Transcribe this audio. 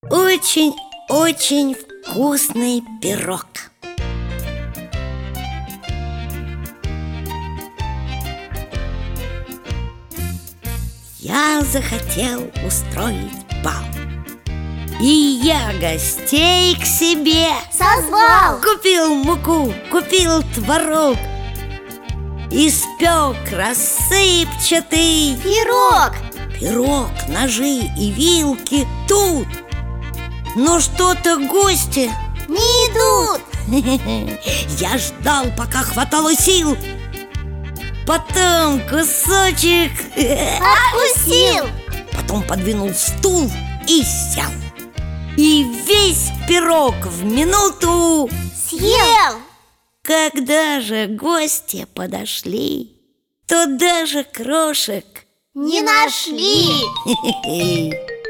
очень вкусный пирог. Я захотел устроить бал, и я гостей к себе созвал. Купил муку, купил творог, испек рассыпчатый Пирог. пирог, ножи и вилки тут. Но что-то гости Не идут. Я ждал, пока хватало сил. Потом кусочек Откусил. Потом подвинул стул и сел. И весь пирог в минуту Съел. Когда же гости подошли, то даже крошек Не нашли.